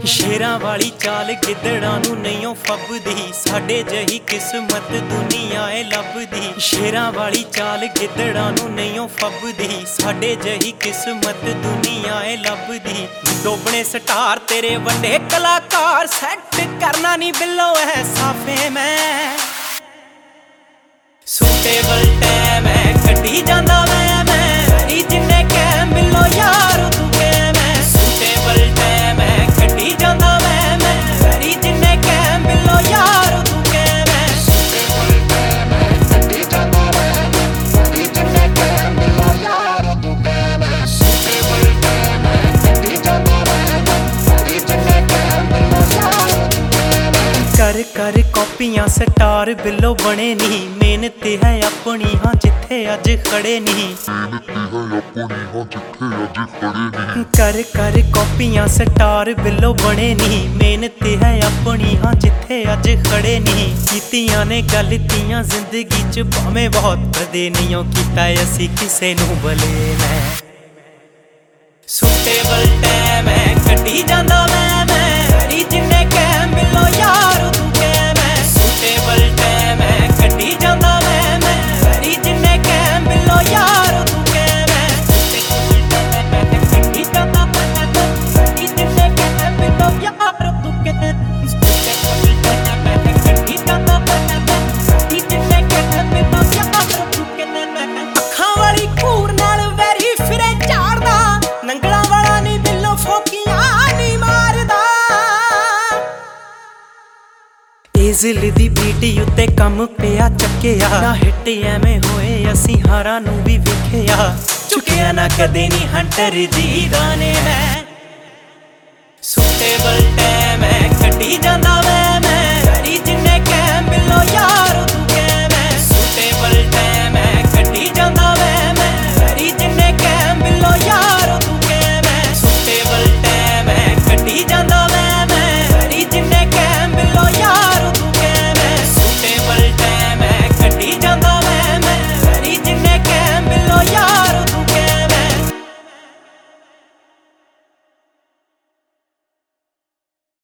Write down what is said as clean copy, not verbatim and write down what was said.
ਸ਼ੇਰਾਂ ਵਾਲੀ ਚਾਲ ਗਿੱਦੜਾਂ ਨੂੰ ਨਹੀਂ ਓ ਫੱਬਦੀ, ਸਾਡੇ ਜਹੀ ਕਿਸਮਤ ਦੁਨੀਆ ਏ ਲੱਭਦੀ। ਸ਼ੇਰਾਂ ਵਾਲੀ ਚਾਲ ਗਿੱਦੜਾਂ ਨੂੰ ਨਹੀਂ ਓ ਫੱਬਦੀ, ਸਾਡੇ ਜਹੀ ਕਿਸਮਤ ਦੁਨੀਆ ਏ ਲੱਭਦੀ। ਡੋਬਣੇ ਸਟਾਰ ਤੇਰੇ ਵੱਡੇ ਕਲਾਕਾਰ, ਸੈੱਟ ਕਰਨਾ ਨਹੀਂ ਬਿੱਲੋ ਐ ਸਾਫੇ ਮੈਂ। ਸੁਟੇਬਲ ਟਾਈਮ ਐ ਕੱਢੀ ਜਾਂਦਾ ਮੈਂ ਜਿੰਨੇ ਕਹਿ ਮਿਲੋ ਯਾਰ ਤੂੰ ਕਹਿ ਮੈਂ। ਸੁਟੇਬਲ ਟਾਈਮ ਐ ਕੱਢੀ ਜਾਂਦਾ ਮੈਂ ਜਿੰਨੇ ਕਹਿ ਮਿਲੋ ਯਾਰ ਤੂੰ ਕਹਿ ਮੈਂ। ਸੁਟੇਬਲ ਟਾਈਮ ਐ ਕੱਢੀ ਜਾਂਦਾ ਮੈਂ ਜਿੰਨੇ ਕਹਿ ਮਿਲੋ ਯਾਰ ਤੂੰ ਕਹਿ ਮੈਂ। ਸੁਟੇਬਲ ਟਾਈਮ ਐ ਕੱਢੀ ਜਾਂਦਾ ਮੈਂ ਜਿੰਨੇ ਕਹਿ ਮਿਲੋ ਯਾਰ ਤੂੰ ਕਹਿ ਮੈਂ। ਕਰ ਕਰ ਕਾਪੀਆਂ ਸਟਾਰ ਬਿੱਲੋ ਬਣੇ ਨਹੀਂ, ਮਿਹਨਤ ਹੈ ਆਪਣੀ ਹਾਂ ਜਿੱਥੇ ਅੱਜ ਖੜੇ ਨਹੀਂ। ਕਰ ਕਰ ਕਾਪੀਆਂ ਸਟਾਰ ਬਿੱਲੋ ਬਣੇ ਨਹੀਂ, ਮਿਹਨਤ ਹੈ ਆਪਣੀ ਹਾਂ ਜਿੱਥੇ ਅੱਜ ਖੜੇ ਨਹੀਂ। ਕੀਤੀਆਂ ਨੇ ਗਲਤੀਆਂ ਜ਼ਿੰਦਗੀ ਚ ਭਾਵੇਂ ਬਹੁਤ ਕਦੇ ਨਹੀਂ ਓ ਕੀਤਾ ਅਸੀਂ ਕਿਸੇ ਨੂੰ ਬਲੇ ਮੈਂ। ਸੁਟੇਬਲ ਟਾਈਮ ਐ ਕੱਢੀ ਜਾਂਦਾ ਮੈਂ ਜਿੰਨੇ ਕਹਿ ਮਿਲੋ ਯਾਰ ਤੂੰ ਕਹਿ ਮੈਂ। ਸੁਟੇਬਲ ਟਾਈਮ ਐ ਕੱਢੀ ਜਾਂਦਾ ਮੈਂ ਜਿੰਨੇ ਕਹਿ ਮਿਲੋ ਯਾਰ ਤੂੰ ਕਹਿ ਮੈਂ। ਸੁਟੇਬਲ ਟਾਈਮ ਐ ਕੱਢੀ ਜਾਂਦਾ ਮੈਂ ਜਿੰਨੇ ਕਹਿ ਮਿਲੋ ਯਾਰ ਤੂੰ ਕਹਿ। ਸੁਟੇਬਲ ਟਾਈਮ ਐ ਕੱਢੀ ਜਾਂਦਾ ਮੈਂ ਜਿੰਨੇ ਕਹਿ ਮਿਲੋ ਯਾਰ ਤੂੰ ਕਹਿ। ਅੱਖਾਂ ਵਾਲੀ ਘੂਰ ਨਾਲ ਵੈਰੀ ਫਿਰੇ ਝਾੜਦਾ, ਨੰਗਲਾਂ ਵਾਲਾ ਨੀ ਬਿੱਲੋ ਫੋਕੀਆਂ ਨੀ ਮਾਰਦਾ। ਏਜ਼ਲ ਦੀ ਬੀਟੀ ਉੱਤੇ ਕੰਮ ਪਿਆ ਚੱਕਿਆ, ਨਾ ਹਿੱਟ ਐਵੇਂ ਹੋਏ ਅਸੀਂ ਹਾਰਾਂ ਨੂੰ ਵੀ ਵੇਖਿਆ। ਚੁੱਕਿਆ ਨਾ ਕਦੇ ਨੀ ਹੰਟਰ ਜੀ ਦਾਣੇ ਮੈਂ। ਸੁਟੇਬਲ ਟਾਈਮ ਐ ਕੱਢੀ ਜਾਂਦਾ